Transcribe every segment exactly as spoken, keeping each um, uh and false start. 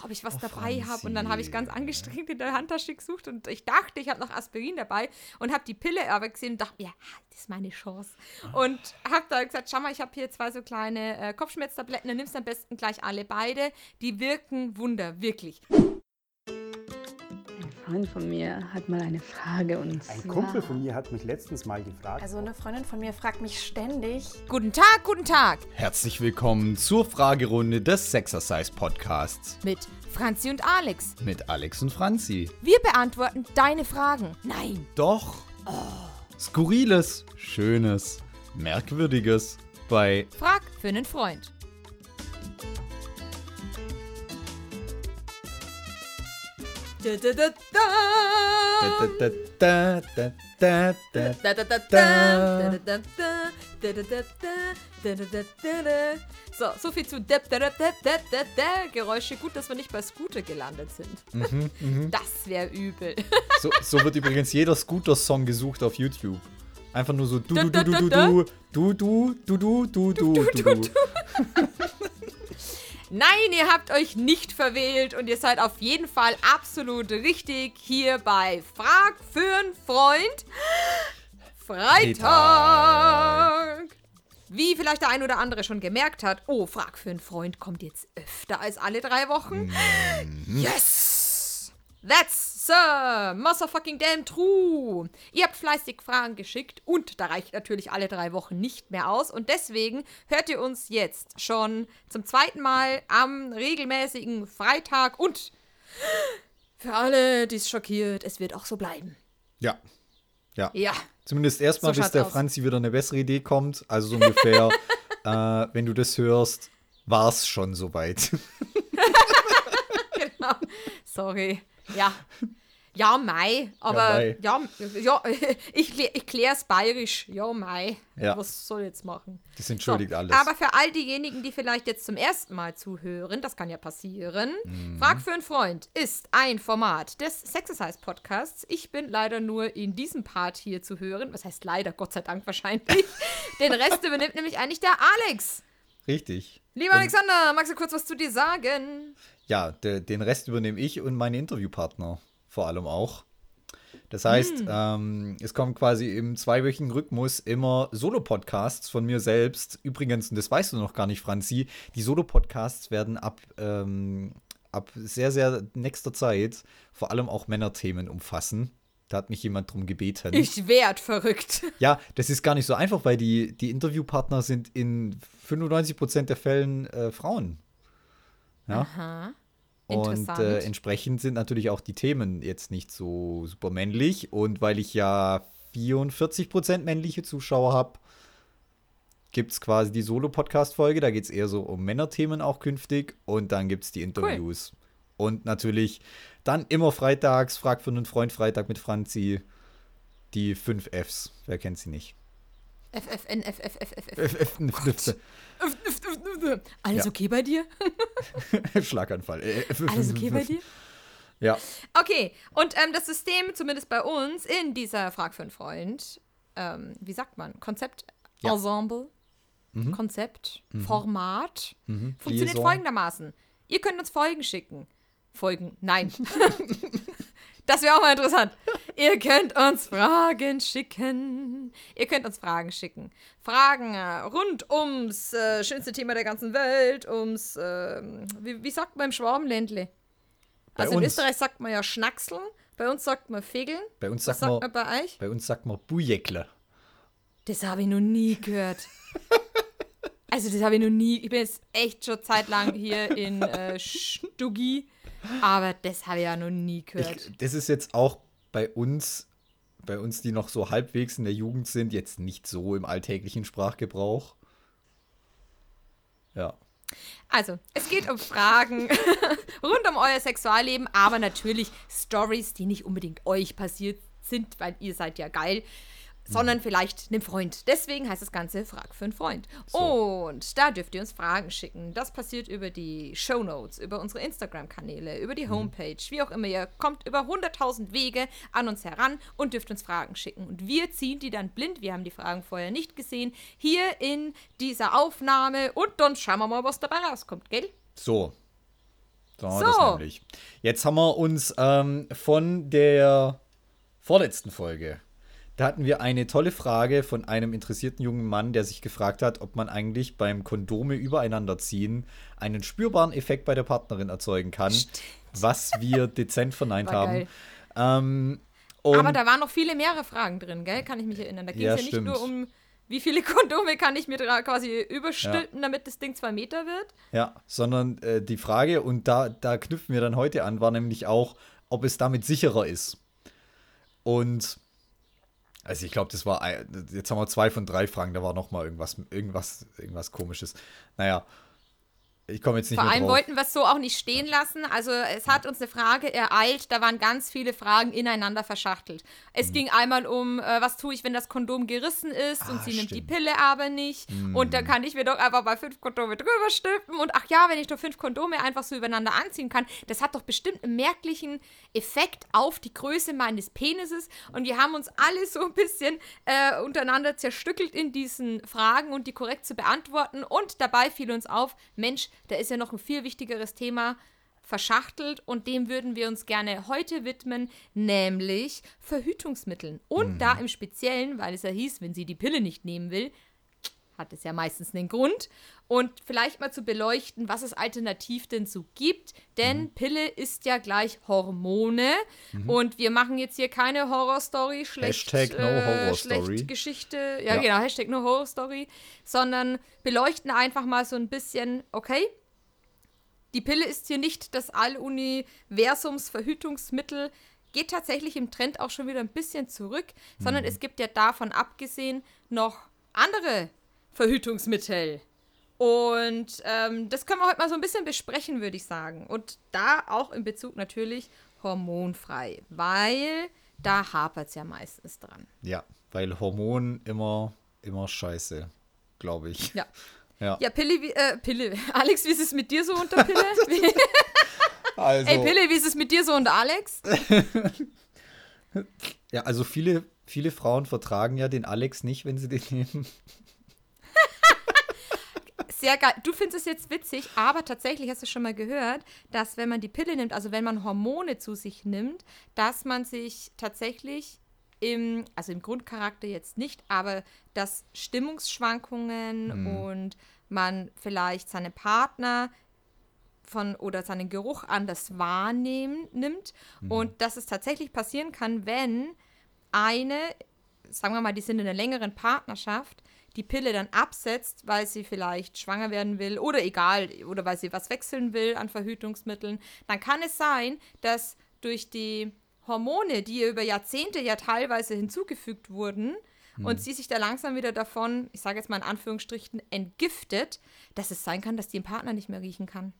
ob ich was Oh, dabei habe. Und dann habe ich ganz Franzi. angestrengt in der Handtasche gesucht und ich dachte, ich habe noch Aspirin dabei und habe die Pille aber gesehen und dachte mir, ja, das ist meine Chance. Und habe da gesagt, schau mal, ich habe hier zwei so kleine äh, Kopfschmerztabletten, dann nimmst du am besten gleich alle beide. Die wirken Wunder, wirklich. Ein Freund von mir hat mal eine Frage und Ein zwar... Kumpel von mir hat mich letztens mal gefragt. Also eine Freundin von mir fragt mich ständig. Guten Tag, guten Tag. Herzlich willkommen zur Fragerunde des Sexercise Podcasts Mit Franzi und Alex. mit Alex und Franzi. Wir beantworten deine Fragen. Nein. Doch Skurriles, Schönes, Merkwürdiges bei Frag für einen Freund. Da, da, da, da, da. da, da, da, da, da. Da, da, da, da, da, da, da, da, da, da, da, da, da, da, da. So, so viel zu da, da, da, da, da, da, da. Geräusche. Gut, dass wir nicht bei Scooter gelandet sind. Das wäre übel. So, so wird übrigens jeder Scooter-Song gesucht auf YouTube. Einfach nur so du du du du du du du du du du du du du. Nein, ihr habt euch nicht verwählt und ihr seid auf jeden Fall absolut richtig hier bei Frag für einen Freund. Freitag. Wie vielleicht der ein oder andere schon gemerkt hat, oh, Frag für einen Freund kommt jetzt öfter als alle drei Wochen. Yes! That's so motherfucking damn true. Ihr habt fleißig Fragen geschickt und da reicht natürlich alle drei Wochen nicht mehr aus. Und deswegen hört ihr uns jetzt schon zum zweiten Mal am regelmäßigen Freitag. Und für alle, die es schockiert, es wird auch so bleiben. Ja. Ja. Ja. Zumindest erstmal, So bis schaut's der aus. Franzi wieder eine bessere Idee kommt. Also so ungefähr, äh, wenn du das hörst, war's schon soweit. Genau. Sorry. Ja. Ja, Mai. Aber Mai. ja, ja, ich, klär- ich klär's bayerisch. Ja, Mai. Ja. Was soll ich jetzt machen? Das entschuldigt So, alles. Aber für all diejenigen, die vielleicht jetzt zum ersten Mal zuhören, das kann ja passieren. Mhm. Frag für einen Freund ist ein Format des Sexercise Podcasts. Ich bin leider nur in diesem Part hier zu hören. Was heißt leider? Gott sei Dank wahrscheinlich. Den Rest übernimmt nämlich eigentlich der Alex. Richtig. Lieber Alexander, magst du kurz was zu dir sagen? Ja, de, den Rest übernehme ich und meine Interviewpartner vor allem auch. Das heißt, ähm, es kommen quasi im zweiwöchigen Rhythmus immer Solo-Podcasts von mir selbst. Übrigens, und das weißt du noch gar nicht, Franzi, die Solo-Podcasts werden ab, ähm, ab sehr, sehr nächster Zeit vor allem auch Männerthemen umfassen. Da hat mich jemand drum gebeten. Ich werd verrückt. Ja, das ist gar nicht so einfach, weil die, die Interviewpartner sind in fünfundneunzig Prozent der Fällen äh, Frauen. Ja. Aha. Und Interessant. äh, entsprechend sind natürlich auch die Themen jetzt nicht so super männlich. Und weil ich ja vierundvierzig Prozent männliche Zuschauer habe, gibt es quasi die Solo-Podcast-Folge. Da geht es eher so um Männerthemen auch künftig. Und dann gibt es die Interviews. Und natürlich dann immer freitags, Frag für einen Freund, Freitag mit Franzi, die fünf Fs. Wer kennt sie nicht? F F N, F F F F F. F, F, N, F, Alles Ja. okay bei dir? F, Schlaganfall. Äh, F, F, Alles okay bei dir? Ja. Okay, und ähm, das System, zumindest bei uns, in dieser Frag für einen Freund, ähm, wie sagt man, Konzept, Ja. Ensemble, Konzept, Format, Mhm. funktioniert Liaison. folgendermaßen. Ihr könnt uns Folgen schicken. Folgen, nein. Das wäre auch mal interessant. Ihr könnt uns Fragen schicken. Ihr könnt uns Fragen schicken. Fragen äh, rund ums äh, schönste Thema der ganzen Welt, ums, ähm, wie, wie sagt man im Schwabenländle? Bei Also in uns. Österreich sagt man ja Schnackseln, bei uns sagt man Fegeln. Bei uns Was sagt man, sagt man bei euch? bei uns sagt man Bujekle. Das habe ich noch nie gehört. Also das habe ich noch nie, ich bin jetzt echt schon zeitlang hier in äh, Stuggi, aber das habe ich ja noch nie gehört. Ich, das ist jetzt auch bei uns, bei uns, die noch so halbwegs in der Jugend sind, jetzt nicht so im alltäglichen Sprachgebrauch. Ja. Also, es geht um Fragen rund um euer Sexualleben, aber natürlich Stories, die nicht unbedingt euch passiert sind, weil ihr seid ja geil, sondern vielleicht einem Freund. Deswegen heißt das Ganze Frag für einen Freund. So. Und da dürft ihr uns Fragen schicken. Das passiert über die Shownotes, über unsere Instagram-Kanäle, über die Homepage, wie auch immer. Ihr kommt über hunderttausend Wege an uns heran und dürft uns Fragen schicken. Und wir ziehen die dann blind, wir haben die Fragen vorher nicht gesehen, hier in dieser Aufnahme und dann schauen wir mal, was dabei rauskommt, gell? So. So, So. das nämlich. Jetzt haben wir uns ähm, von der vorletzten Folge, da hatten wir eine tolle Frage von einem interessierten jungen Mann, der sich gefragt hat, ob man eigentlich beim Kondome übereinander ziehen einen spürbaren Effekt bei der Partnerin erzeugen kann, was wir dezent verneint War haben. geil. Ähm, und Aber da waren noch viele mehrere Fragen drin, gell? Kann ich mich erinnern. Da ging es Ja, ja, nicht stimmt. nur um, wie viele Kondome kann ich mir dra- quasi überstülpen, damit das Ding zwei Meter wird. Ja, sondern äh, die Frage, und da, da knüpfen wir dann heute an, war nämlich auch, ob es damit sicherer ist. Und, also ich glaube, das war, ein- jetzt haben wir zwei von drei Fragen, da war noch mal irgendwas, irgendwas, irgendwas Komisches. Naja, ich komme jetzt nicht Vor mehr allem drauf. wollten wir es so auch nicht stehen lassen. Also es hat uns eine Frage ereilt, da waren ganz viele Fragen ineinander verschachtelt. Es Mhm. ging einmal um, äh, was tue ich, wenn das Kondom gerissen ist und Ah, sie nimmt die stimmt. Pille aber nicht. Mhm. Und dann kann ich mir doch einfach mal fünf Kondome drüber stülpen. Und ach ja, wenn ich doch fünf Kondome einfach so übereinander anziehen kann, das hat doch bestimmt einen merklichen Effekt auf die Größe meines Penises. Und wir haben uns alle so ein bisschen äh, untereinander zerstückelt in diesen Fragen und die korrekt zu beantworten. Und dabei fiel uns auf, Mensch, da ist ja noch ein viel wichtigeres Thema verschachtelt und dem würden wir uns gerne heute widmen, nämlich Verhütungsmitteln. Und da im Speziellen, weil es ja hieß, wenn sie die Pille nicht nehmen will, hat es ja meistens einen Grund. Und vielleicht mal zu beleuchten, was es alternativ denn so gibt. Denn Mhm. Pille ist ja gleich Hormone. Und wir machen jetzt hier keine Horrorstory, schlecht, Hashtag no äh, Horrorstory. schlecht Geschichte. Ja, Ja. genau, Hashtag no Horrorstory. Sondern beleuchten einfach mal so ein bisschen, okay, die Pille ist hier nicht das Alluniversums-Verhütungsmittel, geht tatsächlich im Trend auch schon wieder ein bisschen zurück, sondern es gibt ja davon abgesehen noch andere Verhütungsmittel. Und ähm, das können wir heute mal so ein bisschen besprechen, würde ich sagen. Und da auch in Bezug natürlich hormonfrei, weil da hapert es ja meistens dran. Ja, weil Hormon immer, immer scheiße, glaube ich. Ja. Ja. Ja, Pille, wie, äh, Pille. Alex, wie ist es mit dir so unter Pille? Wie- Also, Ey, Pille, wie ist es mit dir so unter Alex? ja, also viele, viele Frauen vertragen ja den Alex nicht, wenn sie den nehmen. Sehr geil. Du findest es jetzt witzig, aber tatsächlich hast du schon mal gehört, dass wenn man die Pille nimmt, also wenn man Hormone zu sich nimmt, dass man sich tatsächlich im, also im Grundcharakter jetzt nicht, aber dass Stimmungsschwankungen und man vielleicht seine Partner von oder seinen Geruch anders wahrnehmen nimmt und dass es tatsächlich passieren kann, wenn eine, sagen wir mal, die sind in einer längeren Partnerschaft, die Pille dann absetzt, weil sie vielleicht schwanger werden will oder egal, oder weil sie was wechseln will an Verhütungsmitteln, dann kann es sein, dass durch die Hormone, die ihr über Jahrzehnte ja teilweise hinzugefügt wurden, und sie sich da langsam wieder davon, ich sage jetzt mal in Anführungsstrichen, entgiftet, dass es sein kann, dass die den Partner nicht mehr riechen kann.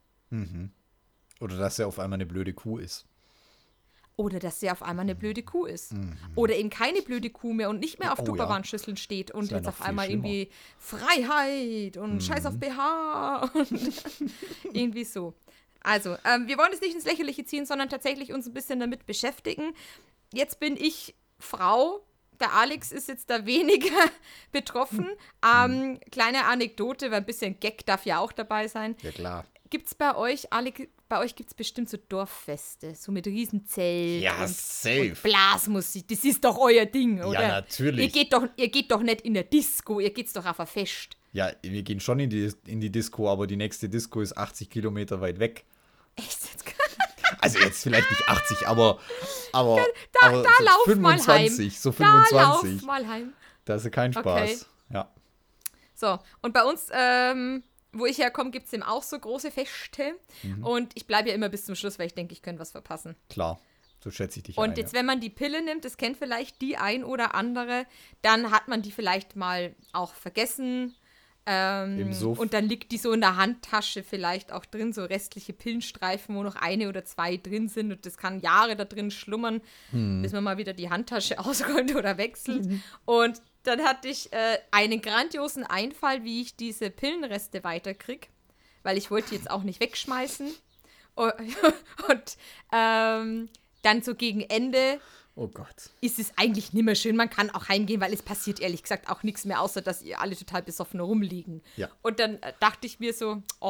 Oder dass er auf einmal eine blöde Kuh ist. Oder dass sie auf einmal eine blöde Kuh ist. Oder eben keine blöde Kuh mehr und nicht mehr auf Oh, Tupperware-Schüsseln steht und wär jetzt noch auf viel einmal schlimmer. irgendwie Freiheit und Scheiß auf B H und irgendwie so. Also, ähm, wir wollen es nicht ins Lächerliche ziehen, sondern tatsächlich uns ein bisschen damit beschäftigen. Jetzt bin ich Frau, der Alex ist jetzt da weniger betroffen. Ähm, kleine Anekdote, weil ein bisschen Gag darf ja auch dabei sein. Ja, klar. Gibt's bei euch, alle, bei euch gibt es bestimmt so Dorffeste, so mit Riesenzelt Ja, und, safe. und Blasmusik. Das ist doch euer Ding, oder? natürlich. Ihr geht doch, ihr geht doch nicht in der Disco, ihr geht's doch auf ein Fest. Ja, wir gehen schon in die, in die Disco, aber die nächste Disco ist achtzig Kilometer weit weg. Echt jetzt? Also jetzt vielleicht nicht achtzig, aber, aber, Da, aber da so lauf fünfundzwanzig, mal heim. so Da lauf fünfundzwanzig. mal heim. Da ist ja kein Spaß. Okay. Ja. So, und bei uns, ähm, wo ich herkomme, gibt es eben auch so große Feste. Mhm. Und ich bleibe ja immer bis zum Schluss, weil ich denke, ich könnte was verpassen. Klar, so schätze ich dich Und ein. jetzt, ja. wenn man die Pille nimmt, das kennt vielleicht die ein oder andere, dann hat man die vielleicht mal auch vergessen. Ähm, Im Suff. und dann liegt die so in der Handtasche vielleicht auch drin, so restliche Pillenstreifen, wo noch eine oder zwei drin sind. Und das kann Jahre da drin schlummern, Hm. bis man mal wieder die Handtasche ausräumt oder wechselt. Und dann hatte ich äh, einen grandiosen Einfall, wie ich diese Pillenreste weiterkriege, weil ich wollte die jetzt auch nicht wegschmeißen. Und, und ähm, dann so gegen Ende Oh Gott. ist es eigentlich nicht mehr schön. Man kann auch heimgehen, weil es passiert ehrlich gesagt auch nichts mehr, außer dass ihr alle total besoffen rumliegen. Ja. Und dann äh, dachte ich mir so, ach,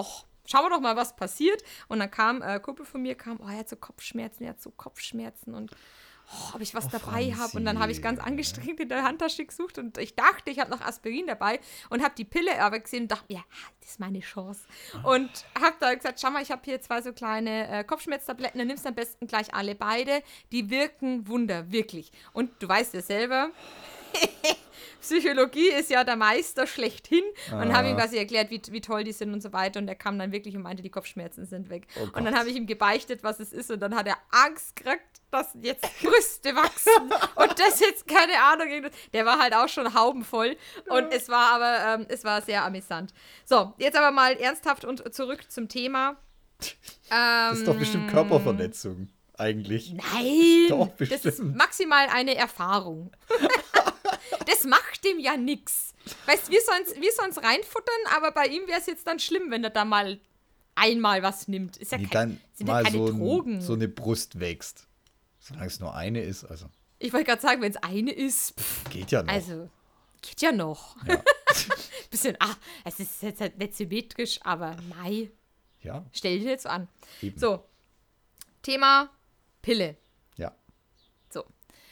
schauen wir doch mal, was passiert. Und dann kam, äh, ein Kumpel von mir kam, oh, er hat so Kopfschmerzen, er hat so Kopfschmerzen und oh, ob ich was oh, dabei habe. Und dann habe ich ganz Franzi. angestrengt in der Handtasche gesucht und ich dachte, ich habe noch Aspirin dabei und habe die Pille aber gesehen und dachte, ja, das ist meine Chance. Und habe da gesagt, schau mal, ich habe hier zwei so kleine äh, Kopfschmerztabletten, dann nimmst du am besten gleich alle beide. Die wirken Wunder, wirklich. Und du weißt ja selber, Psychologie ist ja der Meister schlechthin und Ah. habe ihm quasi erklärt, wie, wie toll die sind und so weiter und er kam dann wirklich und meinte, die Kopfschmerzen sind weg. Oh und dann Gott. habe ich ihm gebeichtet, was es ist und dann hat er Angst gekriegt, dass jetzt Brüste wachsen und das jetzt, keine Ahnung, irgendwas- der war halt auch schon haubenvoll und es war aber, ähm, es war sehr amüsant. So, jetzt aber mal ernsthaft und zurück zum Thema. Das ist doch bestimmt Ähm, Körperverletzung, eigentlich. Nein, Doch, das ist bestimmt. maximal eine Erfahrung. Das macht dem ja nix. Weißt du, wir sollen wir sollen's reinfuttern, aber bei ihm wäre es jetzt dann schlimm, wenn er da mal einmal was nimmt. Ist ja Nee, kein, dann sind ja mal keine so, Drogen. ein, so eine Brust wächst. Solange es nur eine ist, also Ich wollte gerade sagen, wenn es eine ist, pff, geht ja noch. also geht ja noch. Ja. Bisschen, ah, es ist jetzt halt nicht symmetrisch, aber mei, Ja, stell dir jetzt an. eben. So, Thema Pille. Ja. So.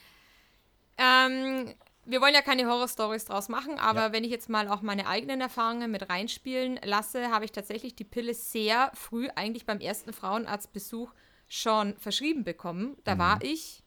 Ähm, wir wollen ja keine Horror-Stories draus machen, aber Ja. wenn ich jetzt mal auch meine eigenen Erfahrungen mit reinspielen lasse, habe ich tatsächlich die Pille sehr früh, eigentlich beim ersten Frauenarztbesuch, schon verschrieben bekommen. Da Mhm. war ich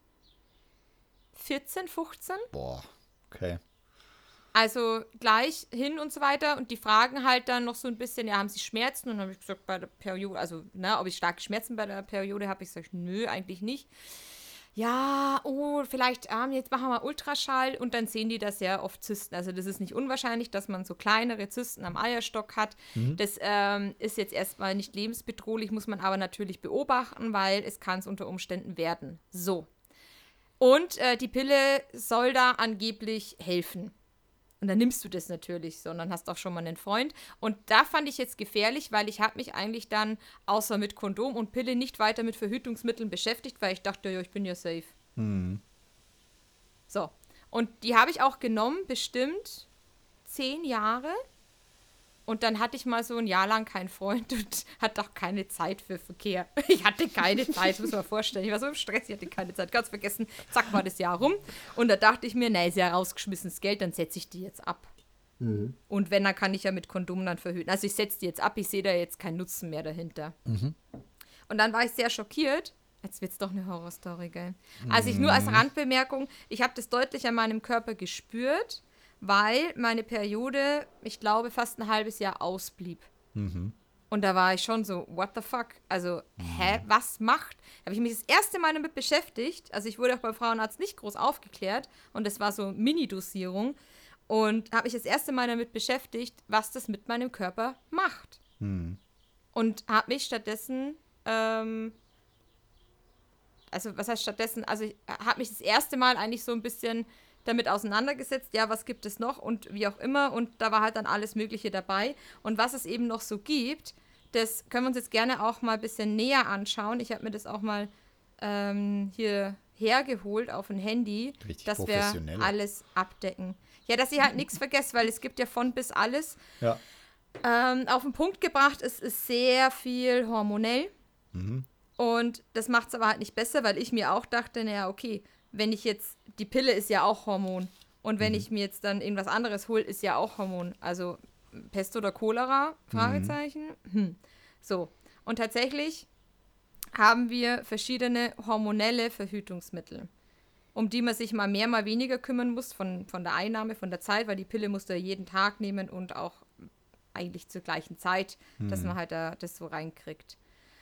vierzehn, fünfzehn. Boah, okay. Also gleich hin und so weiter. Und die fragen halt dann noch so ein bisschen, ja, haben sie Schmerzen? Und dann habe ich gesagt, bei der Periode, also, ne, ob ich starke Schmerzen bei der Periode habe, ich gesagt, nö, eigentlich nicht. Ja, oh, vielleicht, ähm, jetzt machen wir Ultraschall und dann sehen die da sehr oft Zysten. Also das ist nicht unwahrscheinlich, dass man so kleinere Zysten am Eierstock hat. Das ähm, ist jetzt erstmal nicht lebensbedrohlich, muss man aber natürlich beobachten, weil es kann es unter Umständen werden. So. Und äh, die Pille soll da angeblich helfen. Und dann nimmst du das natürlich so und dann hast du auch schon mal einen Freund. Und da fand ich jetzt gefährlich, weil ich habe mich eigentlich dann außer mit Kondom und Pille nicht weiter mit Verhütungsmitteln beschäftigt, weil ich dachte, ja, ich bin ja safe. Hm. So. Und die habe ich auch genommen, bestimmt zehn Jahre. Und dann hatte ich mal so ein Jahr lang keinen Freund und hatte auch keine Zeit für Verkehr. Ich hatte keine Zeit, muss man vorstellen. Ich war so im Stress, ich hatte keine Zeit. Ganz vergessen, zack, war das Jahr rum. Und da dachte ich mir, na, ist ja rausgeschmissenes Geld, dann setze ich die jetzt ab. Und wenn, dann kann ich ja mit Kondom dann verhüten. Also ich setze die jetzt ab, ich sehe da jetzt keinen Nutzen mehr dahinter. Und dann war ich sehr schockiert. Jetzt wird's doch eine Horrorstory, gell? Also ich nur als Randbemerkung, ich habe das deutlich an meinem Körper gespürt, weil meine Periode, ich glaube, fast ein halbes Jahr ausblieb. Und da war ich schon so, what the fuck? Also, hä, was macht? Da habe ich mich das erste Mal damit beschäftigt. Also ich wurde auch beim Frauenarzt nicht groß aufgeklärt und das war so Mini-Dosierung. Und habe mich das erste Mal damit beschäftigt, was das mit meinem Körper macht. Und habe mich stattdessen, ähm, also was heißt stattdessen, also ich habe mich das erste Mal eigentlich so ein bisschen damit auseinandergesetzt, ja, was gibt es noch und wie auch immer. Und da war halt dann alles Mögliche dabei. Und was es eben noch so gibt, das können wir uns jetzt gerne auch mal ein bisschen näher anschauen. Ich habe mir das auch mal ähm, hier hergeholt auf ein Handy, Richtig dass wir professionell. alles abdecken. Ja, dass ich halt nichts vergesse, weil es gibt ja von bis alles. Ja. Ähm, auf den Punkt gebracht, es ist sehr viel hormonell. Und das macht es aber halt nicht besser, weil ich mir auch dachte, naja, okay, wenn ich jetzt, die Pille ist ja auch Hormon. Und wenn ich mir jetzt dann irgendwas anderes hole, ist ja auch Hormon. Also Pest oder Cholera? Fragezeichen. Hm. So. Und tatsächlich haben wir verschiedene hormonelle Verhütungsmittel, um die man sich mal mehr, mal weniger kümmern muss von, von der Einnahme, von der Zeit, weil die Pille musst du ja jeden Tag nehmen und auch eigentlich zur gleichen Zeit, dass man halt da das so reinkriegt.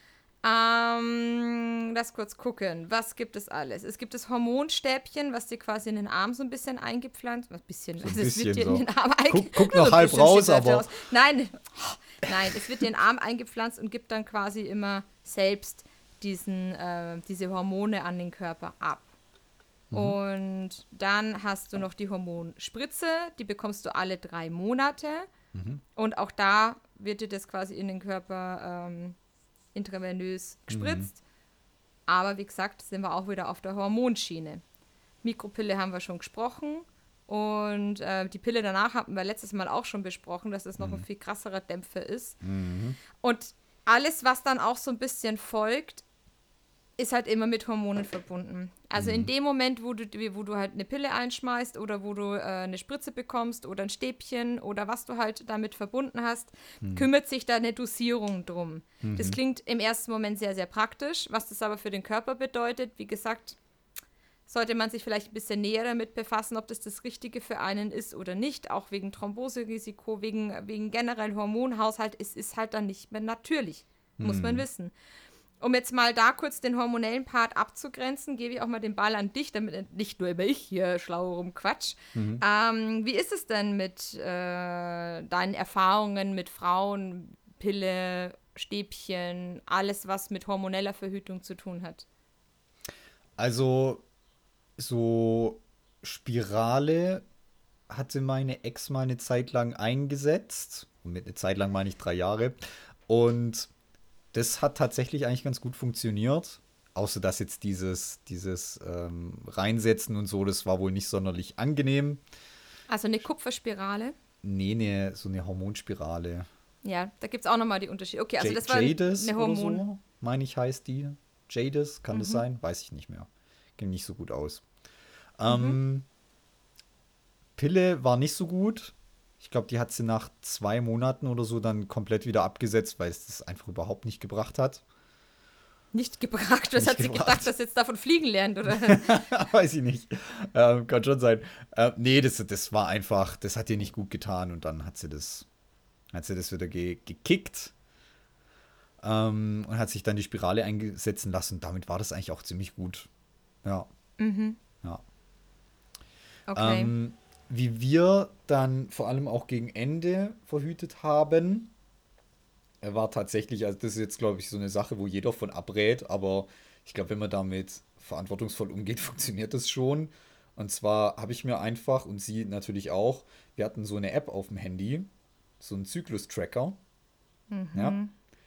Ähm, lass kurz gucken. Was gibt es alles? Es gibt das Hormonstäbchen, was dir quasi in den Arm so ein bisschen eingepflanzt. Ein bisschen, So ein also es wird bisschen dir so. in den Arm Guck, eingepflanzt. guck noch halb raus, aber. Nein, nein, es wird dir in den Arm eingepflanzt und gibt dann quasi immer selbst diesen, äh, diese Hormone an den Körper ab. Und dann hast du noch die Hormonspritze, die bekommst du alle drei Monate. Und auch da wird dir das quasi in den Körper ähm, intravenös gespritzt. Aber wie gesagt, sind wir auch wieder auf der Hormonschiene. Mikropille haben wir schon gesprochen. Und äh, die Pille danach hatten wir letztes Mal auch schon besprochen, dass es noch Mhm. ein viel krasserer Dämpfer ist. Mhm. Und alles, was dann auch so ein bisschen folgt, ist halt immer mit Hormonen verbunden. Also in dem Moment, wo du, wo du halt eine Pille einschmeißt oder wo du äh, eine Spritze bekommst oder ein Stäbchen oder was du halt damit verbunden hast, kümmert sich da eine Dosierung drum. Das klingt im ersten Moment sehr, sehr praktisch. Was das aber für den Körper bedeutet, wie gesagt, sollte man sich vielleicht ein bisschen näher damit befassen, ob das das Richtige für einen ist oder nicht, auch wegen Thromboserisiko, wegen, wegen generell Hormonhaushalt. Es ist halt dann nicht mehr natürlich, muss man wissen. Um jetzt mal da kurz den hormonellen Part abzugrenzen, gebe ich auch mal den Ball an dich, damit nicht nur immer ich hier schlau rumquatsch. Mhm. Ähm, wie ist es denn mit äh, deinen Erfahrungen mit Frauen, Pille, Stäbchen, alles, was mit hormoneller Verhütung zu tun hat? Also, so Spirale hatte meine Ex mal eine Zeit lang eingesetzt. Und mit eine Zeit lang meine ich drei Jahre. Und das hat tatsächlich eigentlich ganz gut funktioniert. Außer dass jetzt dieses, dieses ähm, Reinsetzen und so, das war wohl nicht sonderlich angenehm. Also eine Kupferspirale. Nee, ne, so eine Hormonspirale. Ja, da gibt es auch nochmal die Unterschiede. Okay, also Ja- das war Jadis eine oder Hormon. so, meine ich, heißt die. Jadis, kann das sein? Weiß ich nicht mehr. Ging nicht so gut aus. Ähm, Pille war nicht so gut. Ich glaube, die hat sie nach zwei Monaten oder so dann komplett wieder abgesetzt, weil es das einfach überhaupt nicht gebracht hat. Nicht gebracht. Was Nicht hat sie gebracht. gedacht, dass sie jetzt davon fliegen lernt, oder? Weiß ich nicht. Ähm, kann schon sein. Äh, nee, das, das war einfach, das hat ihr nicht gut getan und dann hat sie das, hat sie das wieder ge gekickt ähm, und hat sich dann die Spirale einsetzen lassen. Damit war das eigentlich auch ziemlich gut. Ja. Ja. Okay. Ähm, wie wir dann vor allem auch gegen Ende verhütet haben, er war tatsächlich, also das ist jetzt, glaube ich, so eine Sache, wo jeder von abrät, aber ich glaube, wenn man damit verantwortungsvoll umgeht, funktioniert das schon. Und zwar habe ich mir einfach, und sie natürlich auch, wir hatten so eine App auf dem Handy, so einen Zyklus-Tracker, ja,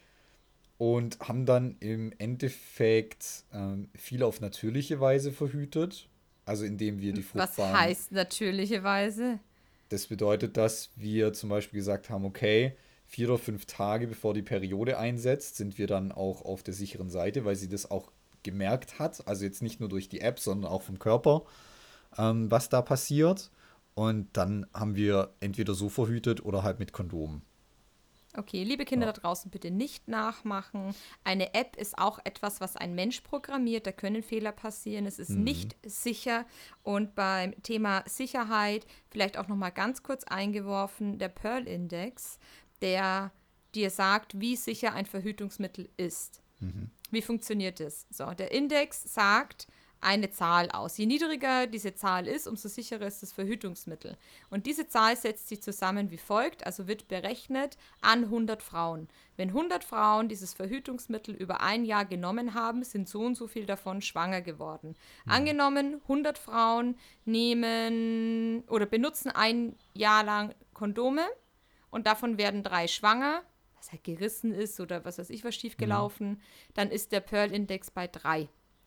und haben dann im Endeffekt ähm, viel auf natürliche Weise verhütet, also indem wir die Was fruchtbaren... heißt natürliche Weise? Das bedeutet, dass wir zum Beispiel gesagt haben, okay, vier oder fünf Tage bevor die Periode einsetzt, sind wir dann auch auf der sicheren Seite, weil sie das auch gemerkt hat. Also jetzt nicht nur durch die App, sondern auch vom Körper, ähm, was da passiert. Und dann haben wir entweder so verhütet oder halt mit Kondom. Okay, liebe Kinder Ja. da draußen, bitte nicht nachmachen. Eine App ist auch etwas, was ein Mensch programmiert. Da können Fehler passieren. Es ist nicht sicher. Und beim Thema Sicherheit vielleicht auch noch mal ganz kurz eingeworfen, der Pearl-Index, der dir sagt, wie sicher ein Verhütungsmittel ist. Wie funktioniert das? So, der Index sagt eine Zahl aus. Je niedriger diese Zahl ist, umso sicherer ist das Verhütungsmittel. Und diese Zahl setzt sich zusammen wie folgt, also wird berechnet an hundert Frauen. Wenn hundert Frauen dieses Verhütungsmittel über ein Jahr genommen haben, sind so und so viel davon schwanger geworden. Angenommen, hundert Frauen nehmen oder benutzen ein Jahr lang Kondome und davon werden drei schwanger, was halt gerissen ist oder was weiß ich, was schiefgelaufen, dann ist der Pearl-Index bei drei.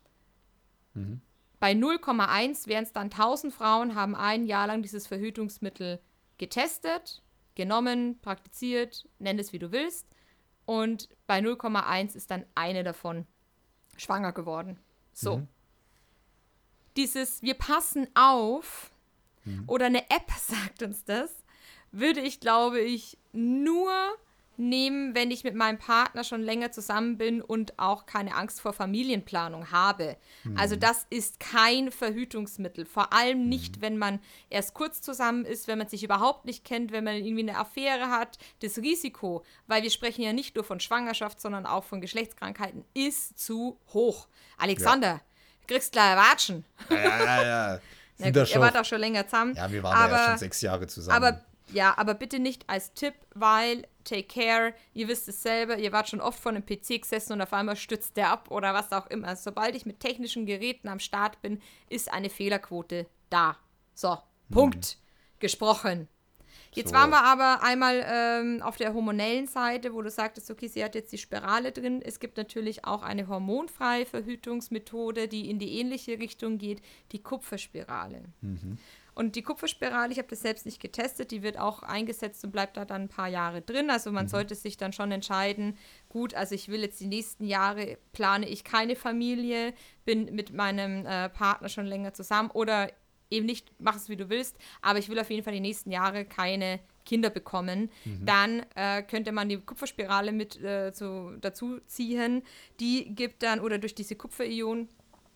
Bei null Komma eins wären es dann tausend Frauen, haben ein Jahr lang dieses Verhütungsmittel getestet, genommen, praktiziert, nenn es wie du willst. Und bei null Komma eins ist dann eine davon schwanger geworden. So. Dieses wir passen auf oder eine App sagt uns das, würde ich, glaube ich, nur nehmen, wenn ich mit meinem Partner schon länger zusammen bin und auch keine Angst vor Familienplanung habe. Also das ist kein Verhütungsmittel. Vor allem nicht, wenn man erst kurz zusammen ist, wenn man sich überhaupt nicht kennt, wenn man irgendwie eine Affäre hat. Das Risiko, weil wir sprechen ja nicht nur von Schwangerschaft, sondern auch von Geschlechtskrankheiten, ist zu hoch. Alexander, kriegst gleich Watschen. Ja, ja, ja. Na Sind gut, da ihr schon, wart auch schon länger zusammen. ja, wir waren aber, ja schon sechs Jahre zusammen. Aber ja, aber bitte nicht als Tipp, weil take care, ihr wisst es selber, ihr wart schon oft vor einem P C gesessen und auf einmal stützt der ab oder was auch immer. Sobald ich mit technischen Geräten am Start bin, ist eine Fehlerquote da. So, Punkt. Gesprochen. Jetzt So. waren wir aber einmal ähm, auf der hormonellen Seite, wo du sagtest, okay, sie hat jetzt die Spirale drin. Es gibt natürlich auch eine hormonfreie Verhütungsmethode, die in die ähnliche Richtung geht, die Kupferspirale. Und die Kupferspirale, ich habe das selbst nicht getestet, die wird auch eingesetzt und bleibt da dann ein paar Jahre drin. Also man mhm. sollte sich dann schon entscheiden, gut, also ich will jetzt die nächsten Jahre, plane ich keine Familie, bin mit meinem äh, Partner schon länger zusammen oder eben nicht, mach es wie du willst, aber ich will auf jeden Fall die nächsten Jahre keine Kinder bekommen. Mhm. Dann äh, könnte man die Kupferspirale mit äh, so dazu ziehen. Die gibt dann, oder durch diese Kupferionen,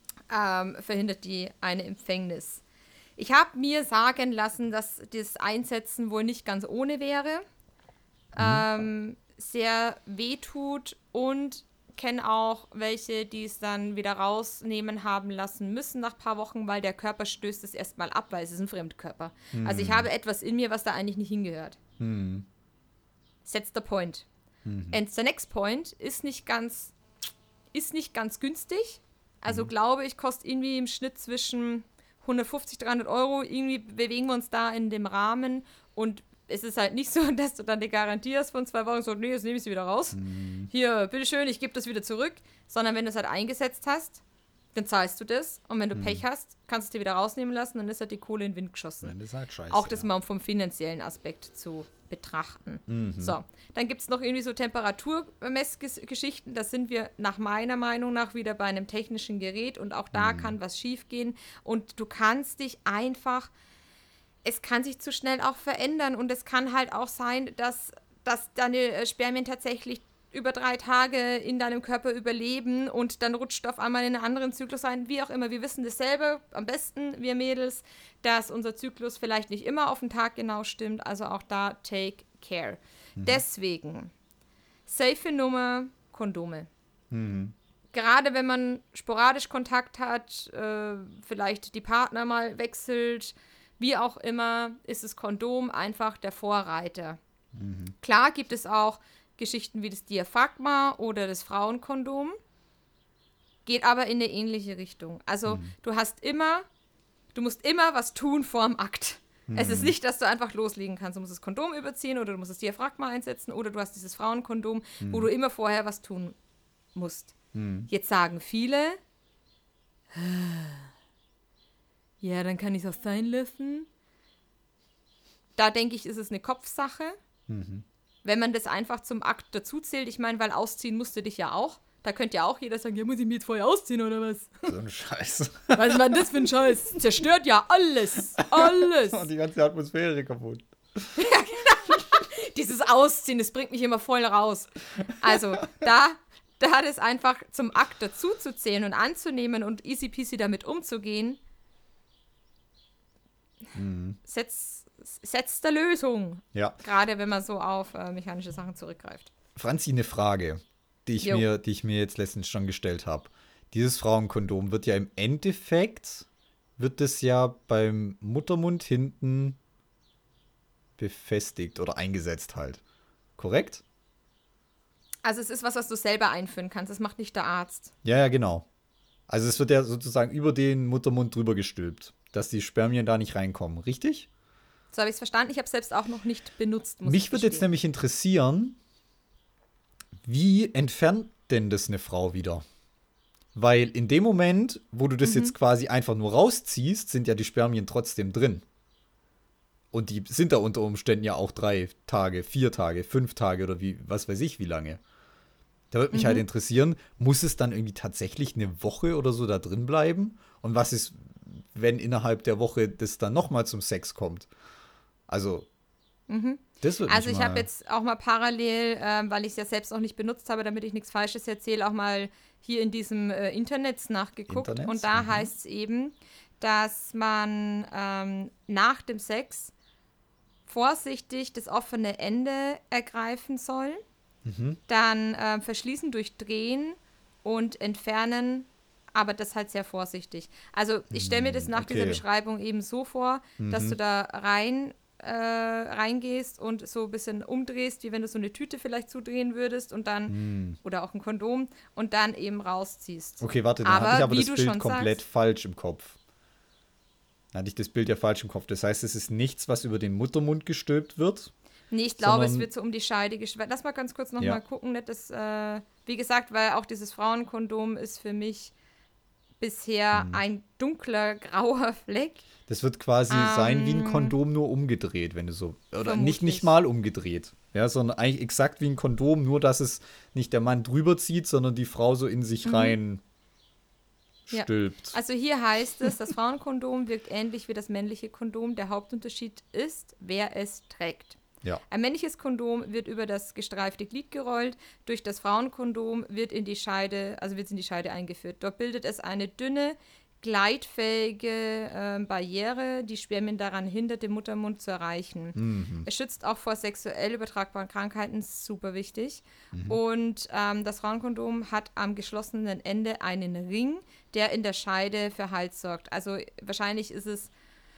ähm, verhindert die eine Empfängnis. Ich habe mir sagen lassen, dass das Einsetzen wohl nicht ganz ohne wäre, mhm. ähm, sehr wehtut und kenne auch welche, die es dann wieder rausnehmen haben lassen müssen nach ein paar Wochen, weil der Körper stößt es erstmal ab, weil es ist ein Fremdkörper. Mhm. Also ich habe etwas in mir, was da eigentlich nicht hingehört. Mhm. That's the point. Mhm. And the next point ist nicht ganz, ist nicht ganz günstig. Also mhm. glaube ich, kostet irgendwie im Schnitt zwischen hundertfünfzig, dreihundert Euro. Irgendwie bewegen wir uns da in dem Rahmen und es ist halt nicht so, dass du dann die Garantie hast von zwei Wochen, so, nee, jetzt nehme ich sie wieder raus. Mhm. Hier, bitteschön, ich gebe das wieder zurück. Sondern wenn du es halt eingesetzt hast, dann zahlst du das. Und wenn du mhm. Pech hast, kannst du es dir wieder rausnehmen lassen, dann ist halt die Kohle in den Wind geschossen. Dann ist halt scheiße, auch das ja. mal vom finanziellen Aspekt zu betrachten. Mhm. So, dann gibt es noch irgendwie so Temperaturmessgeschichten. Da sind wir nach meiner Meinung nach wieder bei einem technischen Gerät und auch da mhm. kann was schief gehen. Und du kannst dich einfach... Es kann sich zu schnell auch verändern und es kann halt auch sein, dass, dass deine Spermien tatsächlich über drei Tage in deinem Körper überleben und dann rutscht auf einmal in einen anderen Zyklus ein, wie auch immer. Wir wissen dasselbe, am besten wir Mädels, dass unser Zyklus vielleicht nicht immer auf den Tag genau stimmt, also auch da take care. Mhm. Deswegen, safe Nummer, Kondome. Mhm. Gerade wenn man sporadisch Kontakt hat, äh, vielleicht die Partner mal wechselt, wie auch immer, ist das Kondom einfach der Vorreiter. Mhm. Klar gibt es auch Geschichten wie das Diaphragma oder das Frauenkondom, geht aber in eine ähnliche Richtung. Also mhm. du hast immer, du musst immer was tun vorm Akt. Mhm. Es ist nicht, dass du einfach loslegen kannst. Du musst das Kondom überziehen oder du musst das Diaphragma einsetzen oder du hast dieses Frauenkondom, mhm. wo du immer vorher was tun musst. Mhm. Jetzt sagen viele, ja, dann kann ich es auch sein lassen. Da denke ich, ist es eine Kopfsache. Mhm. Wenn man das einfach zum Akt dazu zählt, ich meine, weil ausziehen musst du dich ja auch. Da könnte ja auch jeder sagen, ja, muss ich mich jetzt vorher ausziehen oder was? So ein Scheiß. Was ist denn das für ein Scheiß? Zerstört ja alles. Alles. Und die ganze Atmosphäre kaputt. Ja, genau. Dieses Ausziehen, das bringt mich immer voll raus. Also, da, da hat es einfach zum Akt dazu zu zählen und anzunehmen und easy peasy damit umzugehen. Mhm. Setz, setz der Lösung. Ja. Gerade wenn man so auf äh, mechanische Sachen zurückgreift. Franzi, eine Frage, die ich, mir, die ich mir jetzt letztens schon gestellt habe. Dieses Frauenkondom wird ja im Endeffekt, wird das ja beim Muttermund hinten befestigt oder eingesetzt halt. Korrekt? Also es ist was, was du selber einführen kannst. Das macht nicht der Arzt. Ja, ja, genau. Also es wird ja sozusagen über den Muttermund drüber gestülpt, dass die Spermien da nicht reinkommen, richtig? So habe ich es verstanden. Ich habe es selbst auch noch nicht benutzt. Muss Mich würde jetzt nämlich interessieren, wie entfernt denn das eine Frau wieder? Weil in dem Moment, wo du das mhm. jetzt quasi einfach nur rausziehst, sind ja die Spermien trotzdem drin. Und die sind da unter Umständen ja auch drei Tage, vier Tage, fünf Tage oder wie, was weiß ich, wie lange. Da würde mich mhm. halt interessieren, muss es dann irgendwie tatsächlich eine Woche oder so da drin bleiben? Und was ist, wenn innerhalb der Woche das dann nochmal zum Sex kommt? Also, mhm. das wird Also ich mal... habe jetzt auch mal parallel, ähm, weil ich es ja selbst auch nicht benutzt habe, damit ich nichts Falsches erzähle, auch mal hier in diesem äh, Internet nachgeguckt. Internets? Und da mhm. heißt es eben, dass man ähm, nach dem Sex vorsichtig das offene Ende ergreifen soll, mhm. dann äh, verschließen durch Drehen und entfernen, aber das halt sehr vorsichtig. Also ich stelle mir das nach okay. dieser Beschreibung eben so vor, mhm. dass du da rein äh, reingehst und so ein bisschen umdrehst, wie wenn du so eine Tüte vielleicht zudrehen würdest und dann, mhm. oder auch ein Kondom, und dann eben rausziehst. Okay, warte, dann aber, hatte ich aber wie das du Bild schon komplett sagst, falsch im Kopf. Dann hatte ich das Bild ja falsch im Kopf. Das heißt, es ist nichts, was über den Muttermund gestülpt wird. Nee, ich glaube, es wird so um die Scheide geschwächt. Lass mal ganz kurz noch ja. mal gucken. Nicht, dass, äh, wie gesagt, weil auch dieses Frauenkondom ist für mich bisher Mhm. ein dunkler, grauer Fleck. Das wird quasi Ähm, sein wie ein Kondom, nur umgedreht, wenn du so. Oder nicht, vermutlich. nicht mal umgedreht. Ja, sondern eigentlich exakt wie ein Kondom, nur dass es nicht der Mann drüber zieht, sondern die Frau so in sich rein Ja. stülpt. Also hier heißt es, das Frauenkondom wirkt ähnlich wie das männliche Kondom. Der Hauptunterschied ist, wer es trägt. Ja. Ein männliches Kondom wird über das gestreifte Glied gerollt. Durch das Frauenkondom wird in die Scheide, also wird es in die Scheide eingeführt. Dort bildet es eine dünne, gleitfähige äh, Barriere, die Spermien daran hindert, den Muttermund zu erreichen. Mhm. Es schützt auch vor sexuell übertragbaren Krankheiten, super wichtig. Mhm. Und ähm, das Frauenkondom hat am geschlossenen Ende einen Ring, der in der Scheide für Halt sorgt. Also wahrscheinlich ist es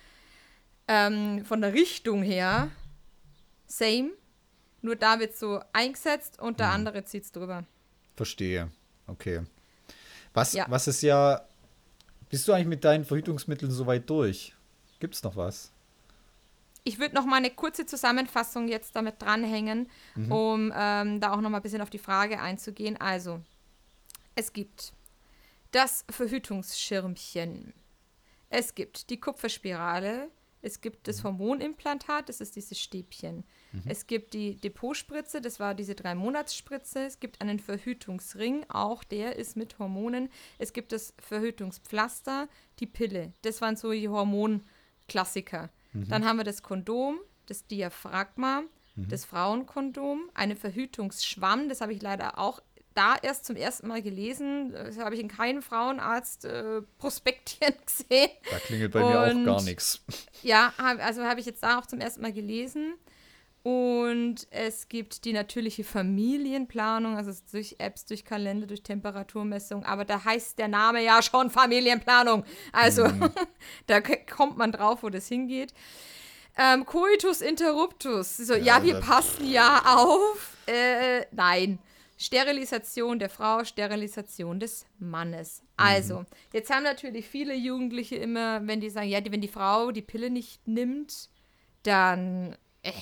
ähm, von der Richtung her same, nur da wird so eingesetzt und der Mhm. andere zieht es drüber. Verstehe. Okay. Was, Ja. was ist ja. Bist du eigentlich mit deinen Verhütungsmitteln soweit durch? Gibt's noch was? Ich würde noch mal eine kurze Zusammenfassung jetzt damit dranhängen, Mhm. um ähm, da auch noch mal ein bisschen auf die Frage einzugehen. Also, es gibt das Verhütungsschirmchen. Es gibt die Kupferspirale. Es gibt das Hormonimplantat, das ist dieses Stäbchen. Es gibt die Depotspritze, das war diese Drei-Monats-Spritze. Es gibt einen Verhütungsring, auch der ist mit Hormonen. Es gibt das Verhütungspflaster, die Pille. Das waren so die Hormonklassiker. Dann haben wir das Kondom, das Diaphragma, das Frauenkondom, einen Verhütungsschwamm, das habe ich leider auch da erst zum ersten Mal gelesen. Das habe ich in keinem Frauenarzt-Prospektchen äh, gesehen. Da klingelt bei mir auch Und- gar nichts. Ja, hab, also habe ich jetzt da auch zum ersten Mal gelesen. Und es gibt die natürliche Familienplanung, also durch Apps, durch Kalender, durch Temperaturmessung. Aber da heißt der Name ja schon Familienplanung. Also da k- kommt man drauf, wo das hingeht. Ähm, Coitus interruptus. So, ja, Ja, wir das- passen ja auf. Äh, nein. Sterilisation der Frau, Sterilisation des Mannes. Also, jetzt haben natürlich viele Jugendliche immer, wenn die sagen, ja, die, wenn die Frau die Pille nicht nimmt, dann, äh,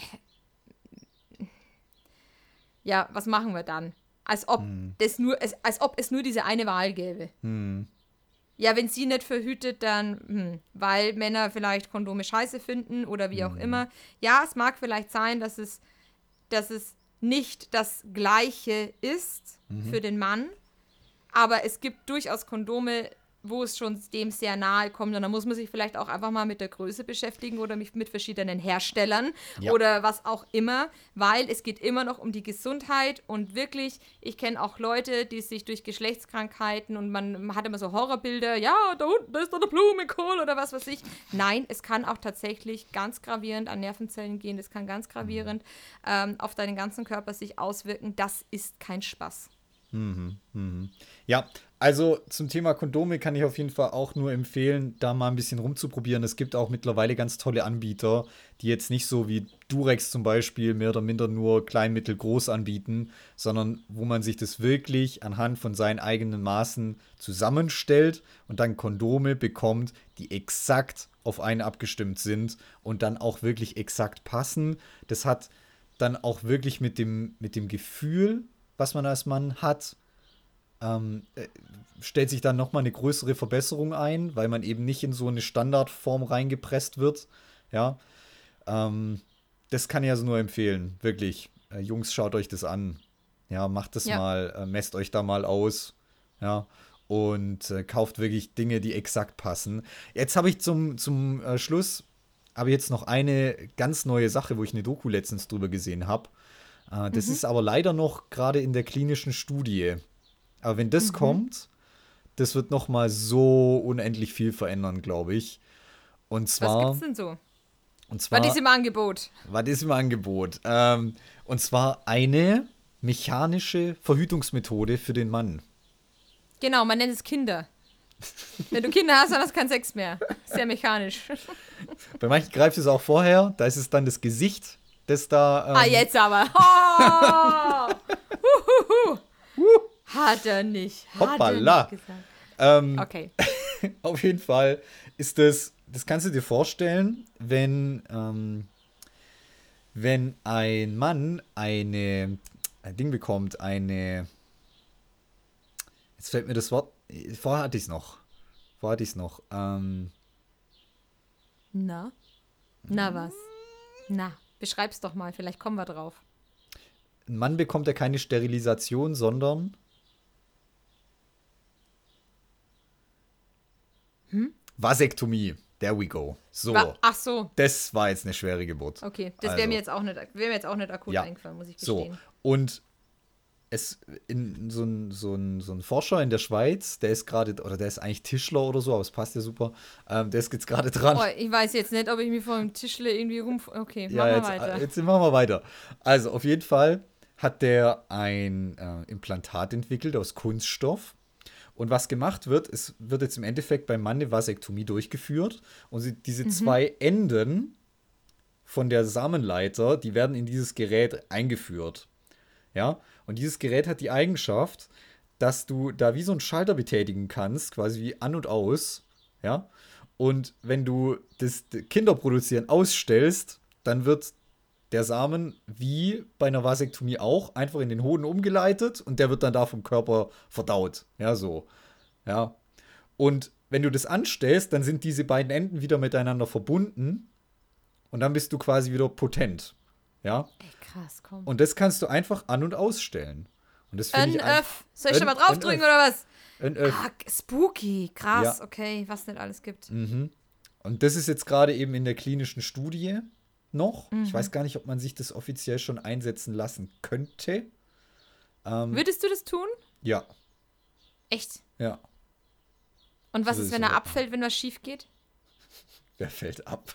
ja, was machen wir dann? Als ob, das nur, als, als ob es nur diese eine Wahl gäbe. Hm. Ja, wenn sie nicht verhütet, dann, hm, weil Männer vielleicht Kondome scheiße finden oder wie auch immer. Ja, es mag vielleicht sein, dass es, dass es nicht das Gleiche ist für den Mann, aber es gibt durchaus Kondome, wo es schon dem sehr nahe kommt und da muss man sich vielleicht auch einfach mal mit der Größe beschäftigen oder mit, mit verschiedenen Herstellern Ja. oder was auch immer, weil es geht immer noch um die Gesundheit und wirklich, ich kenne auch Leute, die sich durch Geschlechtskrankheiten und man, man hat immer so Horrorbilder, ja, da unten da ist doch der Blumenkohl oder was weiß ich. Nein, es kann auch tatsächlich ganz gravierend an Nervenzellen gehen, es kann ganz gravierend ähm, auf deinen ganzen Körper sich auswirken. Das ist kein Spaß. Mhm, mhm. Ja, also zum Thema Kondome kann ich auf jeden Fall auch nur empfehlen, da mal ein bisschen rumzuprobieren. Es gibt auch mittlerweile ganz tolle Anbieter, die jetzt nicht so wie Durex zum Beispiel mehr oder minder nur klein, mittel, groß anbieten, sondern wo man sich das wirklich anhand von seinen eigenen Maßen zusammenstellt und dann Kondome bekommt, die exakt auf einen abgestimmt sind und dann auch wirklich exakt passen. Das hat dann auch wirklich mit dem, mit dem Gefühl, was man als Mann hat, ähm, äh, stellt sich dann nochmal eine größere Verbesserung ein, weil man eben nicht in so eine Standardform reingepresst wird. Ja, ähm, das kann ich also nur empfehlen, wirklich. Äh, Jungs, schaut euch das an. Ja, macht das Ja. mal, äh, messt euch da mal aus. Ja, und äh, kauft wirklich Dinge, die exakt passen. Jetzt habe ich zum, zum äh, Schluss, habe jetzt noch eine ganz neue Sache, wo ich eine Doku letztens drüber gesehen habe. Äh, das ist aber leider noch gerade in der klinischen Studie. Aber wenn das kommt, das wird noch mal so unendlich viel verändern, glaube ich. Und Was zwar, gibt's denn so? und zwar, Was ist im Angebot? was ist im Angebot? Ähm, und zwar eine mechanische Verhütungsmethode für den Mann. Genau, man nennt es Kinder. Wenn du Kinder hast, dann hast du keinen Sex mehr. Sehr mechanisch. Bei manchen greift es auch vorher, da ist es dann das Gesicht, das da. Ähm, Ah, jetzt aber. Oh! Huhuhu. Hat er nicht. Hat Hoppala. er nicht gesagt. ähm, Okay. Auf jeden Fall ist das, das kannst du dir vorstellen, wenn, ähm, wenn ein Mann eine, ein Ding bekommt, eine, jetzt fällt mir das Wort, vorher hatte ich es noch, wo hatte ich es noch? Ähm, Na? Na was? Na, beschreib's doch mal, vielleicht kommen wir drauf. ein Mann bekommt ja keine Sterilisation, sondern Hm? Vasektomie. There we go. So, Wa- Ach so, das war jetzt eine schwere Geburt. okay. Das wäre Also, mir jetzt auch nicht, wäre mir jetzt auch nicht akut Ja. eingefallen, muss ich So, gestehen. und es in so ein, so, ein, so ein Forscher in der Schweiz, der ist gerade, oder der ist eigentlich Tischler oder so, aber es passt ja super, ähm, der ist jetzt gerade dran. Oh, ich weiß jetzt nicht, ob ich mich vor dem Tischle irgendwie rum... Okay, Ja, machen wir jetzt, weiter. jetzt machen wir weiter. Also, auf jeden Fall hat der ein äh, Implantat entwickelt aus Kunststoff. Und was gemacht wird, es wird jetzt im Endeffekt beim Mann eine Vasektomie durchgeführt. Und sie, diese Mhm. zwei Enden von der Samenleiter, die werden in dieses Gerät eingeführt. Ja, und dieses Gerät hat die Eigenschaft, dass du da wie so einen Schalter betätigen kannst, quasi wie an und aus. Ja, und wenn du das Kinderproduzieren ausstellst, dann wird der Samen wie bei einer Vasektomie auch einfach in den Hoden umgeleitet und der wird dann da vom Körper verdaut. Ja, so. Ja. Und wenn du das anstellst, dann sind diese beiden Enden wieder miteinander verbunden und dann bist du quasi wieder potent. Ja. Ey, krass, komm. Und das kannst du einfach an- und ausstellen. Und das finde ich ein- N-Öff. Soll ich schon mal N- draufdrücken N-Öff. oder was? ein Öff. Ah, spooky. Krass, Ja. okay, was nicht alles gibt. Mhm. Und das ist jetzt gerade eben in der klinischen Studie noch. Mhm. Ich weiß gar nicht, ob man sich das offiziell schon einsetzen lassen könnte. Ähm, Würdest du das tun? ja, Echt? ja. Und was So ist, ist wenn es er aber. abfällt, wenn was schief geht? Wer fällt ab?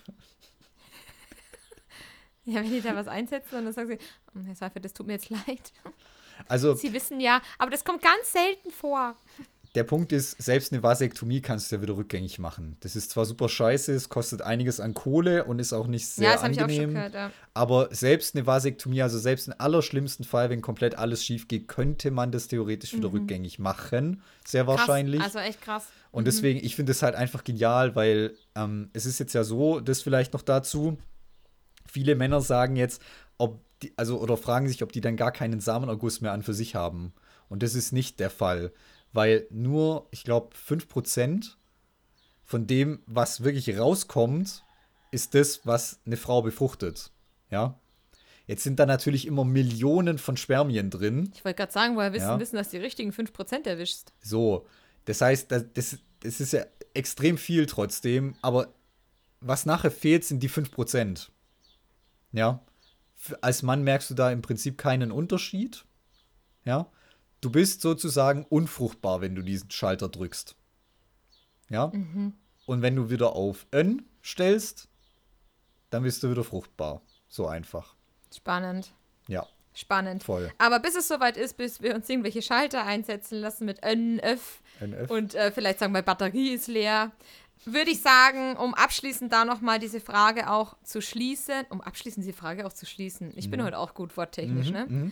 Ja, wenn die da was einsetzen und dann sagen sie, "Oh, Herr Seifer, das tut mir jetzt leid. Also, Sie wissen ja, aber das kommt ganz selten vor. der Punkt ist, selbst eine Vasektomie kannst du ja wieder rückgängig machen. Das ist zwar super scheiße, es kostet einiges an Kohle und ist auch nicht sehr ja, das habe ich auch schon angenehm. gehört. Ja. Aber selbst eine Vasektomie, also selbst im allerschlimmsten Fall, wenn komplett alles schief geht, könnte man das theoretisch wieder rückgängig machen. Sehr Mhm. Krass, wahrscheinlich. also echt krass. Und deswegen, ich finde es halt einfach genial, weil ähm, es ist jetzt ja so, das vielleicht noch dazu, viele Männer sagen jetzt, ob die, also oder fragen sich, ob die dann gar keinen Samenerguss mehr an für sich haben. Und das ist nicht der Fall, weil nur, ich glaube, fünf Prozent von dem, was wirklich rauskommt, ist das, was eine Frau befruchtet. Ja. Jetzt sind da natürlich immer Millionen von Spermien drin. Ich wollte gerade sagen, woher wissen, Ja. wissen, dass die richtigen fünf Prozent erwischst. So, das heißt, das, das, das ist ja extrem viel trotzdem, aber was nachher fehlt, sind die fünf Prozent. Ja. F- Als Mann merkst du da im Prinzip keinen Unterschied. Ja. Du bist sozusagen unfruchtbar, wenn du diesen Schalter drückst. Ja. Und wenn du wieder auf N stellst, dann bist du wieder fruchtbar. So einfach. Spannend. Ja, Spannend. voll. Aber bis es soweit ist, bis wir uns irgendwelche Schalter einsetzen lassen mit N, F N F. und äh, vielleicht sagen wir, Batterie ist leer, würde ich sagen, um abschließend da nochmal diese Frage auch zu schließen, um abschließend diese Frage auch zu schließen. Ich bin heute auch gut worttechnisch, ne? Mhm.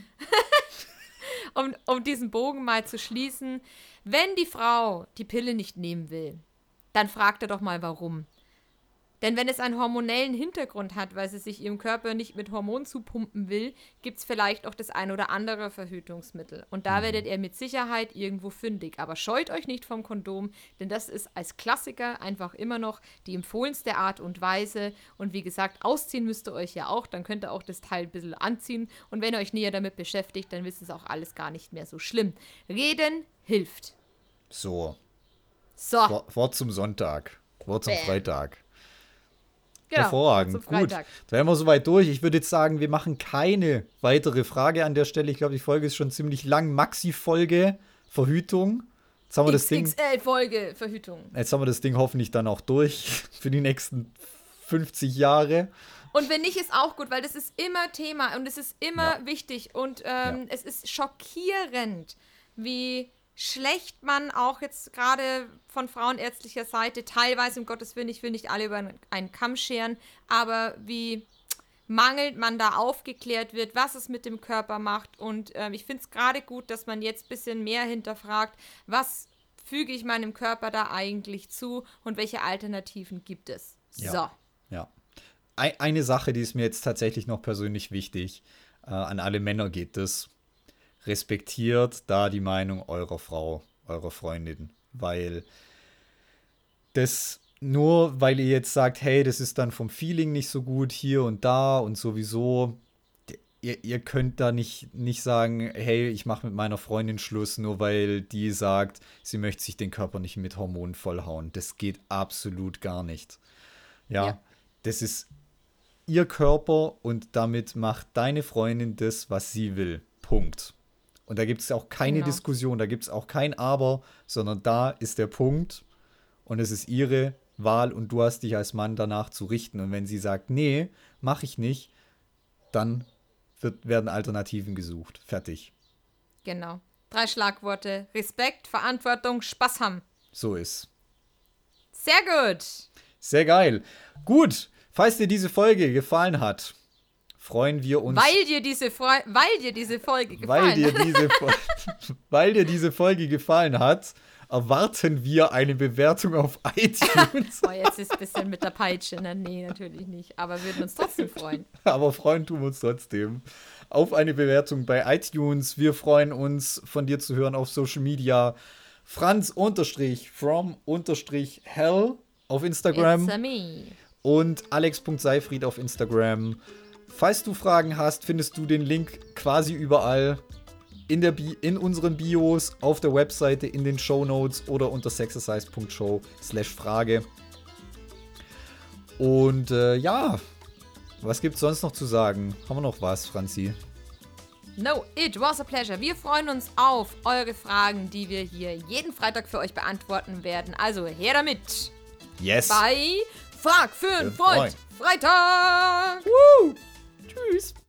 Um, um diesen Bogen mal zu schließen. Wenn die Frau die Pille nicht nehmen will, dann fragt er doch mal, warum. Denn wenn es einen hormonellen Hintergrund hat, weil sie sich ihrem Körper nicht mit Hormonen zupumpen will, gibt es vielleicht auch das ein oder andere Verhütungsmittel. Und da werdet ihr mit Sicherheit irgendwo fündig. Aber scheut euch nicht vom Kondom, denn das ist als Klassiker einfach immer noch die empfohlenste Art und Weise. Und wie gesagt, ausziehen müsst ihr euch ja auch, dann könnt ihr auch das Teil ein bisschen anziehen. Und wenn ihr euch näher damit beschäftigt, dann ist es auch alles gar nicht mehr so schlimm. Reden hilft. So, So, Wort, Wort zum Sonntag. Wort zum Bäh. Freitag. genau. Hervorragend. zum Gut. Freitag. Da wären wir soweit durch. Ich würde jetzt sagen, wir machen keine weitere Frage an der Stelle. Ich glaube, die Folge ist schon ziemlich lang. Maxi-Folge, Verhütung. Jetzt haben wir das Ding. X X L-Folge, Verhütung. Jetzt haben wir das Ding hoffentlich dann auch durch für die nächsten fünfzig Jahre. Und wenn nicht, ist auch gut, weil das ist immer Thema und es ist immer Ja. wichtig. Und ähm, es ist schockierend, wie schlecht man auch jetzt gerade von frauenärztlicher Seite, teilweise, um Gottes Willen, ich will nicht alle über einen Kamm scheren, aber wie mangelt man da aufgeklärt wird, was es mit dem Körper macht. Und ähm, ich finde es gerade gut, dass man jetzt ein bisschen mehr hinterfragt, was füge ich meinem Körper da eigentlich zu und welche Alternativen gibt es. Ja. So. Ja. Ei- Eine Sache, die ist mir jetzt tatsächlich noch persönlich wichtig. Äh, an alle Männer geht das. Respektiert da die Meinung eurer Frau, eurer Freundin. Weil das nur, weil ihr jetzt sagt, hey, das ist dann vom Feeling nicht so gut hier und da und sowieso, ihr, ihr könnt da nicht, nicht sagen, hey, ich mache mit meiner Freundin Schluss, nur weil die sagt, sie möchte sich den Körper nicht mit Hormonen vollhauen. Das geht absolut gar nicht. Ja, Ja. das ist ihr Körper und damit macht deine Freundin das, was sie will. Punkt. Und da gibt es auch keine Genau. Diskussion, da gibt es auch kein Aber, sondern da ist der Punkt und es ist ihre Wahl und du hast dich als Mann danach zu richten. Und wenn sie sagt, nee, mache ich nicht, dann wird, werden Alternativen gesucht. Fertig. Genau. Drei Schlagworte. Respekt, Verantwortung, Spaß haben. So ist. Sehr gut. Sehr geil. Gut, falls dir diese Folge gefallen hat, freuen wir uns. Weil dir diese, Freu weil dir diese Folge Weil gefallen dir, hat. diese, Fol- weil dir diese Folge gefallen hat, erwarten wir eine Bewertung auf iTunes. Oh, jetzt ist ein bisschen mit der Peitsche. Na, nee, natürlich nicht. Aber würden uns trotzdem freuen. Aber freuen tun wir uns trotzdem. Auf eine Bewertung bei iTunes. Wir freuen uns, von dir zu hören auf Social Media. Franz unterstrich from unterstrich hell auf Instagram. It's a me. Und alex.seifried auf Instagram. Falls du Fragen hast, findest du den Link quasi überall. In, der Bi- in unseren Bios, auf der Webseite, in den Shownotes oder unter sexercise punkt show slash Frage. Und äh, ja, was gibt's sonst noch zu sagen? Haben wir noch was, Franzi? No, it was a pleasure. Wir freuen uns auf eure Fragen, die wir hier jeden Freitag für euch beantworten werden. Also her damit. Yes! Bei Frag für einen Für einen Freund. Freitag. Woo! Tschüss!